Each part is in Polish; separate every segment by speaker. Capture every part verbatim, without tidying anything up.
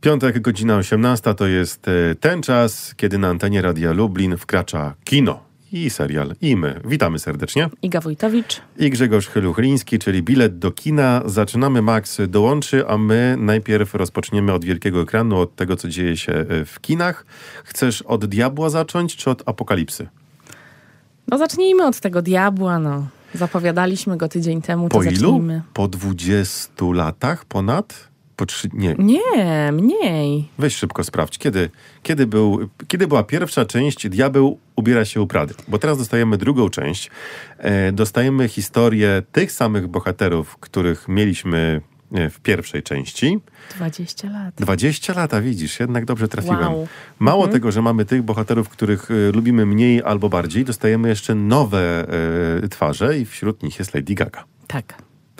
Speaker 1: Piątek, godzina osiemnasta to jest ten czas, kiedy na antenie Radia Lublin wkracza kino i serial i my. Witamy serdecznie.
Speaker 2: Iga Wójtowicz.
Speaker 1: I Grzegorz Chyluchliński, czyli bilet do kina. Zaczynamy, Max dołączy, a my najpierw rozpoczniemy od wielkiego ekranu, od tego, co dzieje się w kinach. Chcesz od Diabła zacząć, czy od Apokalipsy?
Speaker 2: No zacznijmy od tego Diabła, no. Zapowiadaliśmy go tydzień temu, to
Speaker 1: po ilu?
Speaker 2: zacznijmy.
Speaker 1: Po dwudziestu latach ponad? Po trzy... Nie.
Speaker 2: Nie, mniej.
Speaker 1: Weź szybko sprawdź, kiedy, kiedy, był, kiedy była pierwsza część Diabeł ubiera się u Prady. Bo teraz dostajemy drugą część. E, dostajemy historię tych samych bohaterów, których mieliśmy w pierwszej części.
Speaker 2: dwadzieścia lat.
Speaker 1: dwadzieścia lat, a widzisz, jednak dobrze trafiłem.
Speaker 2: Wow.
Speaker 1: Mało
Speaker 2: mhm.
Speaker 1: tego, że mamy tych bohaterów, których y, lubimy mniej albo bardziej, dostajemy jeszcze nowe y, twarze i wśród nich jest Lady Gaga.
Speaker 2: Tak.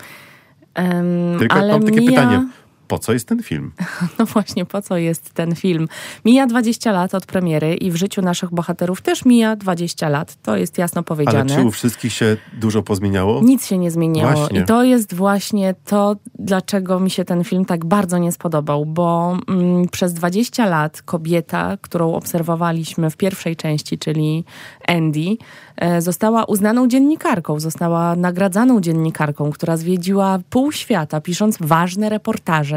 Speaker 2: Um,
Speaker 1: Tylko
Speaker 2: ale
Speaker 1: mam takie
Speaker 2: mija...
Speaker 1: pytanie. Po co jest ten film?
Speaker 2: No właśnie, po co jest ten film? Mija dwadzieścia lat od premiery i w życiu naszych bohaterów też mija dwadzieścia lat. To jest jasno powiedziane.
Speaker 1: Ale czy u wszystkich się dużo pozmieniało?
Speaker 2: Nic się nie zmieniało.
Speaker 1: Właśnie.
Speaker 2: I to jest właśnie to, dlaczego mi się ten film tak bardzo nie spodobał. Bo mm, przez dwadzieścia lat kobieta, którą obserwowaliśmy w pierwszej części, czyli Andy, e, została uznaną dziennikarką. Została nagradzaną dziennikarką, która zwiedziła pół świata, pisząc ważne reportaże,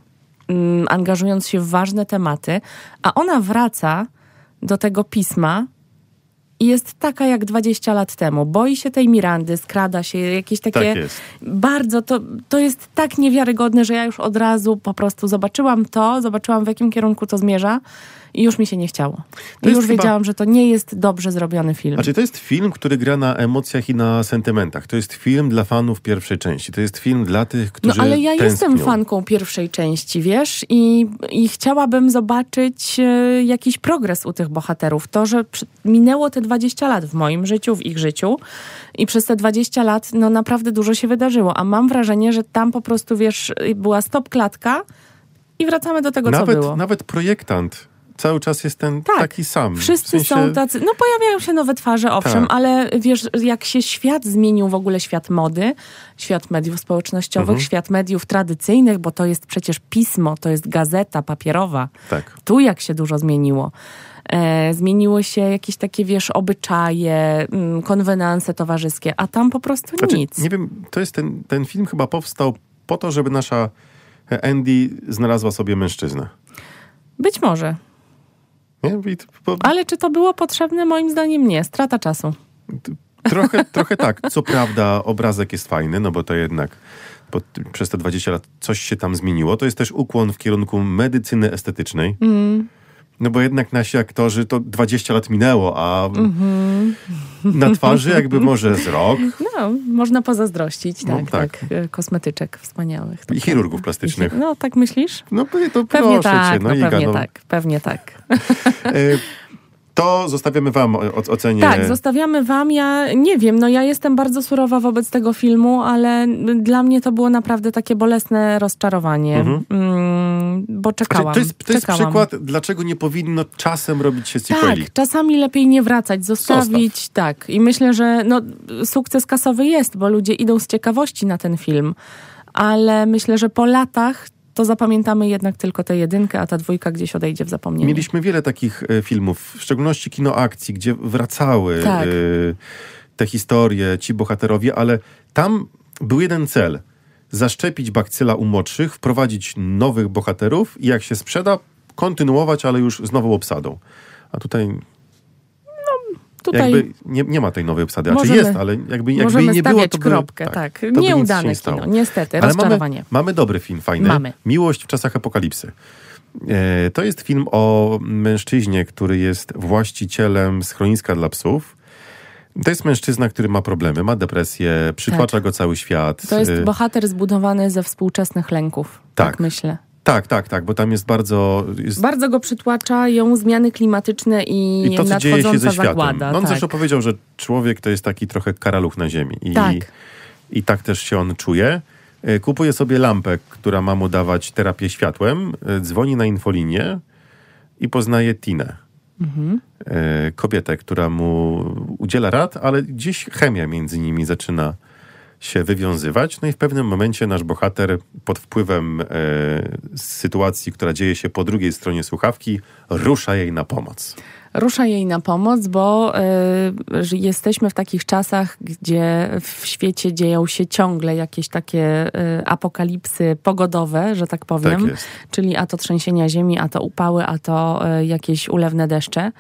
Speaker 2: angażując się w ważne tematy, a ona wraca do tego pisma i jest taka jak dwadzieścia lat temu. Boi się tej Mirandy, skrada się, jakieś takie...
Speaker 1: Tak jest.
Speaker 2: Bardzo, to, to jest tak niewiarygodne, że ja już od razu po prostu zobaczyłam to, zobaczyłam w jakim kierunku to zmierza i już mi się nie chciało. I już
Speaker 1: chyba...
Speaker 2: wiedziałam, że to nie jest dobrze zrobiony film.
Speaker 1: Znaczy, to jest film, który gra na emocjach i na sentymentach. To jest film dla fanów pierwszej części. To jest film dla tych, którzy
Speaker 2: No ale ja
Speaker 1: tęsknią.
Speaker 2: jestem fanką pierwszej części, wiesz? I, i chciałabym zobaczyć e, jakiś progres u tych bohaterów. To, że przy, minęło te dwadzieścia lat w moim życiu, w ich życiu i przez te dwadzieścia lat no naprawdę dużo się wydarzyło. A mam wrażenie, że tam po prostu, wiesz, była stop klatka i wracamy do tego,
Speaker 1: nawet,
Speaker 2: co było.
Speaker 1: Nawet projektant cały czas jest ten
Speaker 2: tak,
Speaker 1: taki sam.
Speaker 2: Wszyscy
Speaker 1: w sensie...
Speaker 2: są tacy, no pojawiają się nowe twarze, owszem,
Speaker 1: tak.
Speaker 2: ale wiesz, jak się świat zmienił, w ogóle świat mody, świat mediów społecznościowych,
Speaker 1: mhm.
Speaker 2: świat mediów tradycyjnych, bo to jest przecież pismo, to jest gazeta papierowa.
Speaker 1: Tak.
Speaker 2: Tu jak się dużo zmieniło. E, zmieniły się jakieś takie, wiesz, obyczaje, m, konwenanse towarzyskie, a tam po prostu
Speaker 1: znaczy,
Speaker 2: nic.
Speaker 1: Nie wiem, to jest ten, ten film chyba powstał po to, żeby nasza Andy znalazła sobie mężczyznę.
Speaker 2: Być może.
Speaker 1: Nie? Bo...
Speaker 2: Ale czy to było potrzebne? Moim zdaniem nie. Strata czasu.
Speaker 1: Trochę, trochę tak. Co prawda obrazek jest fajny, no bo to jednak bo przez te dwadzieścia lat coś się tam zmieniło. To jest też ukłon w kierunku medycyny estetycznej. Mm. No bo jednak nasi aktorzy to dwadzieścia lat minęło, a mm-hmm. na twarzy jakby może z rok.
Speaker 2: No, można pozazdrościć, tak,
Speaker 1: no, tak.
Speaker 2: tak. Kosmetyczek wspaniałych.
Speaker 1: I chirurgów plastycznych.
Speaker 2: No, tak myślisz?
Speaker 1: No to
Speaker 2: pewnie
Speaker 1: proszę
Speaker 2: tak,
Speaker 1: cię. No,
Speaker 2: no,
Speaker 1: Iga,
Speaker 2: pewnie
Speaker 1: no.
Speaker 2: tak, pewnie tak.
Speaker 1: To zostawiamy wam ocenie.
Speaker 2: Tak, zostawiamy wam. Ja nie wiem, no ja jestem bardzo surowa wobec tego filmu, ale dla mnie to było naprawdę takie bolesne rozczarowanie, mhm. mm, bo czekałam.
Speaker 1: Znaczy, to jest, to jest
Speaker 2: czekałam.
Speaker 1: przykład, dlaczego nie powinno czasem robić się sequeli.
Speaker 2: Tak, czasami lepiej nie wracać, zostawić,
Speaker 1: Zostaw.
Speaker 2: tak. I myślę, że no, sukces kasowy jest, bo ludzie idą z ciekawości na ten film, ale myślę, że po latach to zapamiętamy jednak tylko tę jedynkę, a ta dwójka gdzieś odejdzie w zapomnienie.
Speaker 1: Mieliśmy wiele takich e, filmów, w szczególności kino akcji, gdzie wracały
Speaker 2: tak.
Speaker 1: e, te historie, ci bohaterowie, ale tam był jeden cel. Zaszczepić bakcyla u młodszych, wprowadzić nowych bohaterów i jak się sprzeda, kontynuować, ale już z nową obsadą. A tutaj...
Speaker 2: Tutaj
Speaker 1: jakby nie, nie ma tej nowej obsady. Znaczy
Speaker 2: możemy,
Speaker 1: jest, ale jakby, jakby
Speaker 2: możemy
Speaker 1: jej nie było, to by...
Speaker 2: kropkę, tak.
Speaker 1: tak.
Speaker 2: Nieudane
Speaker 1: nie
Speaker 2: kino, niestety,
Speaker 1: ale
Speaker 2: rozczarowanie.
Speaker 1: Mamy, mamy dobry film, fajny.
Speaker 2: Mamy.
Speaker 1: Miłość w czasach apokalipsy. E, to jest film o mężczyźnie, który jest właścicielem schroniska dla psów. To jest mężczyzna, który ma problemy, ma depresję, przytłacza tak. go cały świat.
Speaker 2: To jest bohater zbudowany ze współczesnych lęków, tak, tak myślę.
Speaker 1: Tak, tak, tak, bo tam jest bardzo... Jest...
Speaker 2: Bardzo go przytłaczają zmiany klimatyczne i,
Speaker 1: I to, co dzieje się ze światem.
Speaker 2: Zagłada,
Speaker 1: no on
Speaker 2: tak.
Speaker 1: zresztą powiedział, że człowiek to jest taki trochę karaluch na ziemi. I,
Speaker 2: tak.
Speaker 1: I tak też się on czuje. Kupuje sobie lampę, która ma mu dawać terapię światłem, dzwoni na infolinię i poznaje Tinę. Mhm. Kobietę, która mu udziela rad, ale gdzieś chemia między nimi zaczyna się wywiązywać. No i w pewnym momencie nasz bohater pod wpływem e, sytuacji, która dzieje się po drugiej stronie słuchawki, rusza jej na pomoc.
Speaker 2: Rusza jej na pomoc, bo y, jesteśmy w takich czasach, gdzie w świecie dzieją się ciągle jakieś takie y, apokalipsy pogodowe, że tak powiem.
Speaker 1: Tak jest.
Speaker 2: Czyli a to trzęsienia ziemi, a to upały, a to y, jakieś ulewne deszcze.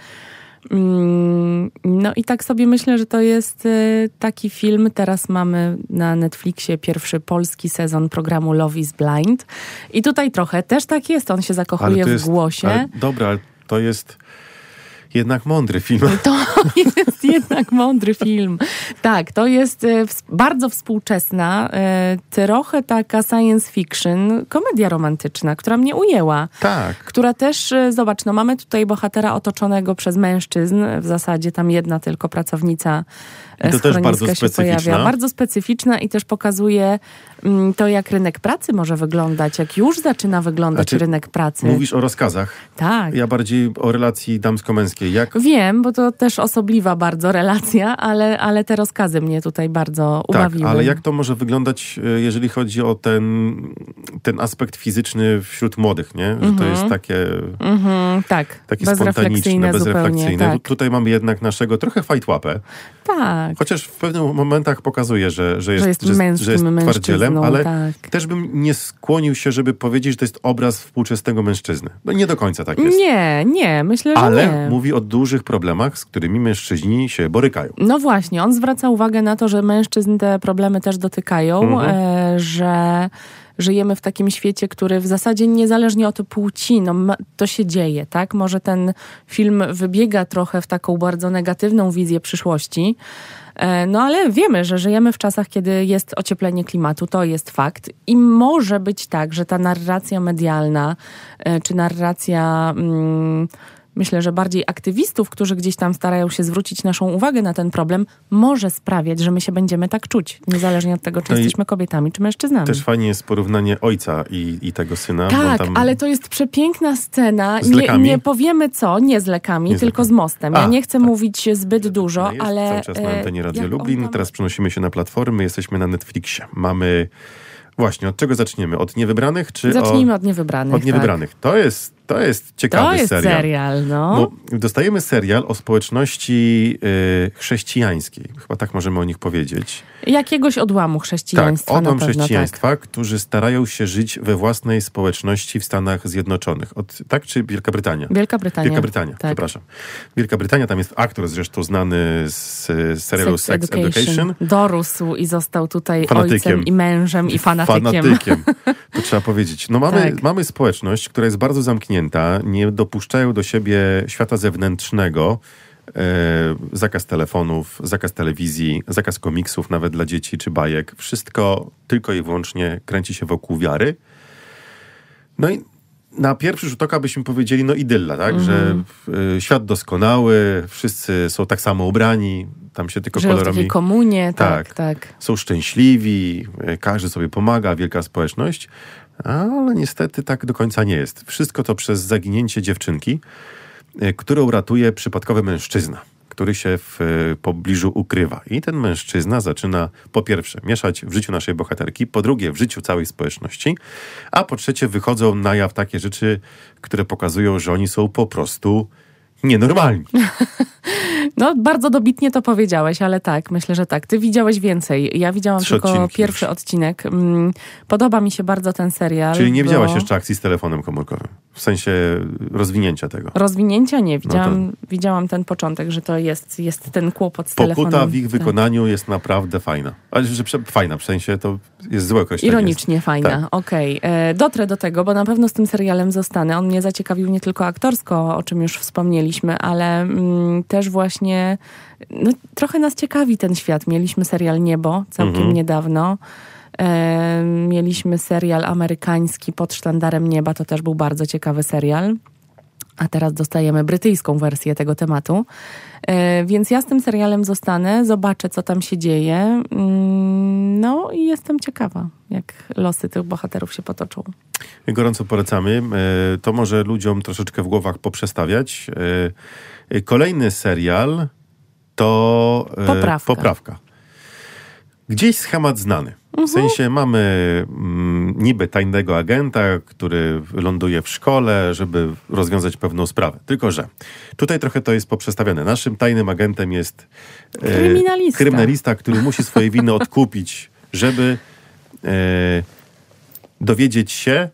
Speaker 2: No i tak sobie myślę, że to jest taki film. Teraz mamy na Netflixie pierwszy polski sezon programu Love is Blind. I tutaj trochę też tak jest. On się zakochuje
Speaker 1: jest,
Speaker 2: w głosie.
Speaker 1: Ale, dobra, ale to jest jednak mądry film.
Speaker 2: To jest jednak mądry film. Tak, to jest bardzo współczesna, trochę taka science fiction, komedia romantyczna, która mnie ujęła.
Speaker 1: Tak.
Speaker 2: Która też, zobacz, no mamy tutaj bohatera otoczonego przez mężczyzn, w zasadzie tam jedna tylko pracownica
Speaker 1: I to też bardzo
Speaker 2: się
Speaker 1: specyficzna.
Speaker 2: Pojawia. Bardzo specyficzna i też pokazuje mm, to, jak rynek pracy może wyglądać, jak już zaczyna wyglądać
Speaker 1: znaczy,
Speaker 2: rynek pracy.
Speaker 1: Mówisz o rozkazach.
Speaker 2: Tak.
Speaker 1: Ja bardziej o relacji damsko-męskiej. Jak...
Speaker 2: Wiem, bo to też osobliwa bardzo relacja, ale, ale te rozkazy mnie tutaj bardzo ubawiły.
Speaker 1: Tak, ale jak to może wyglądać, jeżeli chodzi o ten, ten aspekt fizyczny wśród młodych, nie? Że mm-hmm. to jest takie,
Speaker 2: mm-hmm, tak.
Speaker 1: takie
Speaker 2: bezrefleksyjne
Speaker 1: spontaniczne, bezrefleksyjne.
Speaker 2: Tak.
Speaker 1: Tutaj mamy jednak naszego trochę fajtłapę.
Speaker 2: Tak.
Speaker 1: Chociaż w pewnych momentach pokazuje, że, że jest,
Speaker 2: że jest,
Speaker 1: że,
Speaker 2: męskim
Speaker 1: że jest twardzielem, ale
Speaker 2: tak.
Speaker 1: też bym nie skłonił się, żeby powiedzieć, że to jest obraz współczesnego mężczyzny. No nie do końca tak jest.
Speaker 2: Nie, nie, myślę, że
Speaker 1: ale
Speaker 2: nie.
Speaker 1: mówi o dużych problemach, z którymi mężczyźni się borykają.
Speaker 2: No właśnie, on zwraca uwagę na to, że mężczyzn te problemy też dotykają, mhm. e, że żyjemy w takim świecie, który w zasadzie niezależnie od płci, no to się dzieje, tak? Może ten film wybiega trochę w taką bardzo negatywną wizję przyszłości, no ale wiemy, że żyjemy w czasach, kiedy jest ocieplenie klimatu, to jest fakt i może być tak, że ta narracja medialna, czy narracja... Mm, myślę, że bardziej aktywistów, którzy gdzieś tam starają się zwrócić naszą uwagę na ten problem, może sprawiać, że my się będziemy tak czuć, niezależnie od tego, czy
Speaker 1: no
Speaker 2: jesteśmy kobietami, czy mężczyznami.
Speaker 1: Też fajnie jest porównanie ojca i, i tego syna.
Speaker 2: Tak,
Speaker 1: bo tam...
Speaker 2: ale to jest przepiękna scena.
Speaker 1: Z
Speaker 2: nie,
Speaker 1: lekami?
Speaker 2: nie powiemy co, nie z lekami,
Speaker 1: nie z
Speaker 2: tylko
Speaker 1: lekami.
Speaker 2: z mostem.
Speaker 1: A,
Speaker 2: ja nie chcę
Speaker 1: tak.
Speaker 2: mówić zbyt dużo,
Speaker 1: jest
Speaker 2: ale...
Speaker 1: Cały czas na antenie Radio Lublin.
Speaker 2: tam...
Speaker 1: Teraz przenosimy się na platformy, jesteśmy na Netflixie. Mamy... Właśnie, od czego zaczniemy? Od Niewybranych? Czy
Speaker 2: Zacznijmy
Speaker 1: o...
Speaker 2: od Niewybranych.
Speaker 1: Od Niewybranych. Tak. To jest, to jest ciekawy
Speaker 2: to jest
Speaker 1: serial.
Speaker 2: serial, no.
Speaker 1: Bo dostajemy serial o społeczności y, chrześcijańskiej. Chyba tak możemy o nich powiedzieć.
Speaker 2: Jakiegoś odłamu chrześcijaństwa.
Speaker 1: Tak, odłam
Speaker 2: na pewno,
Speaker 1: chrześcijaństwa,
Speaker 2: tak.
Speaker 1: którzy starają się żyć we własnej społeczności w Stanach Zjednoczonych. Od, tak, czy Wielka Brytania?
Speaker 2: Wielka Brytania.
Speaker 1: Wielka Brytania,
Speaker 2: tak.
Speaker 1: przepraszam. Wielka Brytania, tam jest aktor zresztą znany z, z serialu Sex, Sex Education. Education.
Speaker 2: Dorósł i został tutaj
Speaker 1: fanatykiem.
Speaker 2: Ojcem i mężem i fanatykiem.
Speaker 1: Fanatykiem, to trzeba powiedzieć. No mamy,
Speaker 2: tak.
Speaker 1: mamy społeczność, która jest bardzo zamknięta, nie dopuszczają do siebie świata zewnętrznego. E, zakaz telefonów, zakaz telewizji, zakaz komiksów nawet dla dzieci czy bajek. Wszystko tylko i wyłącznie kręci się wokół wiary. No i na pierwszy rzut oka byśmy powiedzieli, no idylla, tak? Mm. Że y, świat doskonały, wszyscy są tak samo ubrani, tam się tylko
Speaker 2: Żyją
Speaker 1: kolorami...
Speaker 2: w takiej komunie, tak, tak, tak.
Speaker 1: Są szczęśliwi, y, każdy sobie pomaga, wielka społeczność, ale niestety tak do końca nie jest. Wszystko to przez zaginięcie dziewczynki, y, którą ratuje przypadkowy mężczyzna, który się w y, pobliżu ukrywa. I ten mężczyzna zaczyna po pierwsze mieszać w życiu naszej bohaterki, po drugie w życiu całej społeczności, a po trzecie wychodzą na jaw takie rzeczy, które pokazują, że oni są po prostu nienormalni.
Speaker 2: No, bardzo dobitnie to powiedziałeś, ale tak, myślę, że tak. Ty widziałeś więcej. Ja widziałam
Speaker 1: Trzy
Speaker 2: tylko
Speaker 1: odcinki
Speaker 2: pierwszy
Speaker 1: już.
Speaker 2: odcinek. Podoba mi się bardzo ten serial.
Speaker 1: Czyli nie
Speaker 2: bo...
Speaker 1: widziałaś jeszcze akcji z telefonem komórkowym? W sensie rozwinięcia tego?
Speaker 2: Rozwinięcia nie. Widziałam,
Speaker 1: no to...
Speaker 2: widziałam ten początek, że to jest, jest ten kłopot z
Speaker 1: Pokuta
Speaker 2: telefonem.
Speaker 1: w ich wykonaniu tak. jest naprawdę fajna. Ale że fajna, w sensie to jest złe określenie.
Speaker 2: Ironicznie jest. fajna,
Speaker 1: tak.
Speaker 2: okej. Okay. Dotrę do tego, bo na pewno z tym serialem zostanę. On mnie zaciekawił nie tylko aktorsko, o czym już wspomnieliśmy, ale mm, też właśnie no, trochę nas ciekawi ten świat. Mieliśmy serial Niebo całkiem mhm. niedawno. E, mieliśmy serial amerykański Pod sztandarem nieba. To też był bardzo ciekawy serial. A teraz dostajemy brytyjską wersję tego tematu. E, więc ja z tym serialem zostanę, zobaczę, co tam się dzieje. Mm, no i jestem ciekawa, jak losy tych bohaterów się potoczą.
Speaker 1: Gorąco polecamy. E, to może ludziom troszeczkę w głowach poprzestawiać. E, kolejny serial to e,
Speaker 2: Poprawka.
Speaker 1: Poprawka. gdzieś schemat znany. W sensie mamy mm, niby tajnego agenta, który ląduje w szkole, żeby rozwiązać pewną sprawę. Tylko że tutaj trochę to jest poprzestawione. Naszym tajnym agentem jest e,
Speaker 2: kryminalista.
Speaker 1: kryminalista, który musi swoje winy odkupić, żeby e, dowiedzieć się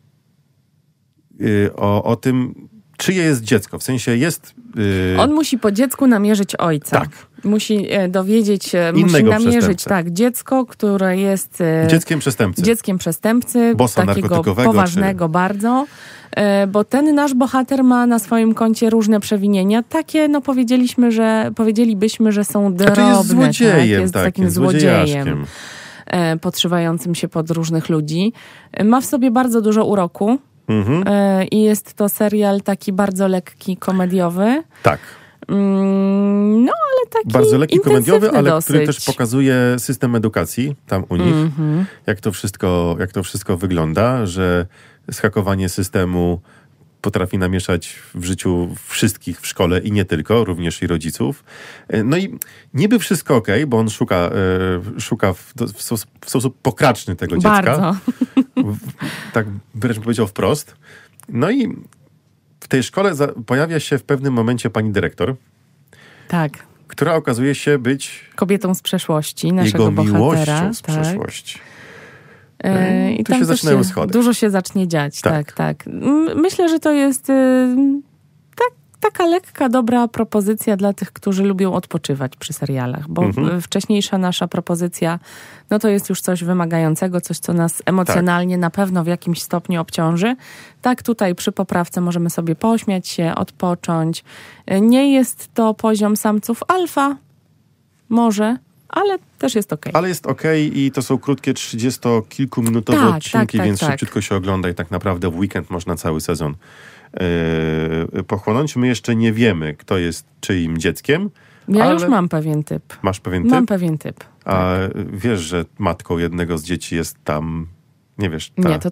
Speaker 1: e, o, o tym, czyje jest dziecko. W sensie jest... E,
Speaker 2: On musi po dziecku namierzyć ojca.
Speaker 1: Tak.
Speaker 2: Musi e, dowiedzieć, e, musi
Speaker 1: Innego
Speaker 2: namierzyć
Speaker 1: przestępcę.
Speaker 2: tak, dziecko, które jest e,
Speaker 1: dzieckiem przestępcy.
Speaker 2: dzieckiem przestępcy,
Speaker 1: Bossa
Speaker 2: takiego
Speaker 1: narkotykowego,
Speaker 2: poważnego
Speaker 1: czy...
Speaker 2: bardzo, e, bo ten nasz bohater ma na swoim koncie różne przewinienia. Takie, no powiedzieliśmy, że powiedzielibyśmy, że są drobne.
Speaker 1: A to jest złodziejem,
Speaker 2: tak? Jest
Speaker 1: takim,
Speaker 2: takim złodziejem.
Speaker 1: złodziejaszkiem.
Speaker 2: E, podszywającym się pod różnych ludzi. E, ma w sobie bardzo dużo uroku.
Speaker 1: Mhm.
Speaker 2: E, I jest to serial taki bardzo lekki, komediowy.
Speaker 1: Tak.
Speaker 2: Mm, no, ale taki
Speaker 1: Bardzo lekki, komediowy, ale
Speaker 2: dosyć.
Speaker 1: który też pokazuje system edukacji tam u nich.
Speaker 2: Mm-hmm.
Speaker 1: Jak to wszystko, jak to wszystko wygląda, że zhakowanie systemu potrafi namieszać w życiu wszystkich w szkole i nie tylko, również i rodziców. No i niby wszystko okej, okay, bo on szuka, e, szuka w, w, sposób, w sposób pokraczny tego dziecka.
Speaker 2: Bardzo.
Speaker 1: W, tak wręcz powiedział wprost. No i w tej szkole za, pojawia się w pewnym momencie pani dyrektor,
Speaker 2: tak.
Speaker 1: która okazuje się być
Speaker 2: kobietą z przeszłości naszego
Speaker 1: jego
Speaker 2: bohatera.
Speaker 1: miłością z
Speaker 2: tak.
Speaker 1: przeszłości.
Speaker 2: Yy, I
Speaker 1: tu
Speaker 2: tam
Speaker 1: się
Speaker 2: też
Speaker 1: zaczynają
Speaker 2: się,
Speaker 1: schody.
Speaker 2: dużo się zacznie dziać, tak,
Speaker 1: Tak.
Speaker 2: tak. M- Myślę, że to jest yy, tak, taka lekka, dobra propozycja dla tych, którzy lubią odpoczywać przy serialach, bo
Speaker 1: Mhm.
Speaker 2: wcześniejsza nasza propozycja, no to jest już coś wymagającego, coś, co nas emocjonalnie na pewno w jakimś stopniu obciąży. Tak, tutaj przy poprawce możemy sobie pośmiać się, odpocząć. Yy, Nie jest to poziom samców alfa, może, ale też jest okej.
Speaker 1: Ale jest okej i to są krótkie trzydziestokilkuminutowe
Speaker 2: Tak,
Speaker 1: odcinki,
Speaker 2: tak, tak,
Speaker 1: więc
Speaker 2: tak.
Speaker 1: szybciutko się ogląda i tak naprawdę w weekend można cały sezon yy, pochłonąć. My jeszcze nie wiemy, kto jest czyim dzieckiem.
Speaker 2: Ja
Speaker 1: ale
Speaker 2: już mam pewien typ.
Speaker 1: Masz pewien typ?
Speaker 2: Mam pewien typ.
Speaker 1: A wiesz, że matką jednego z dzieci jest tam... Nie wiesz, ta...
Speaker 2: Nie, to